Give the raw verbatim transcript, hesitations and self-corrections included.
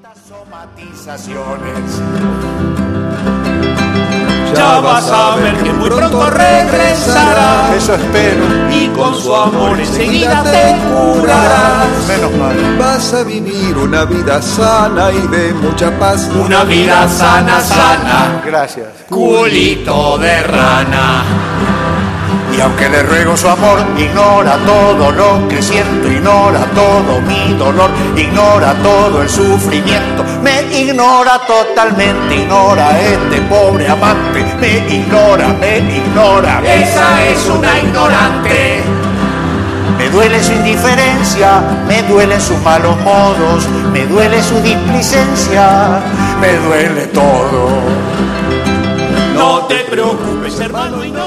Somatizaciones. Ya vas a ver que muy pronto regresará. Eso espero. Y con su amor enseguida te curarás. Menos mal. Vas a vivir una vida sana y de mucha paz. Una vida sana, sana. Gracias. Culito de rana. Y aunque le ruego su amor, ignora todo lo que siento, ignora todo mi dolor, ignora todo el sufrimiento, me ignora totalmente, ignora a este pobre amante, me ignora, me ignora. Esa es una ignorante. Me duele su indiferencia, me duelen sus malos modos, me duele su displicencia, me duele todo. No te preocupes, hermano, ignora.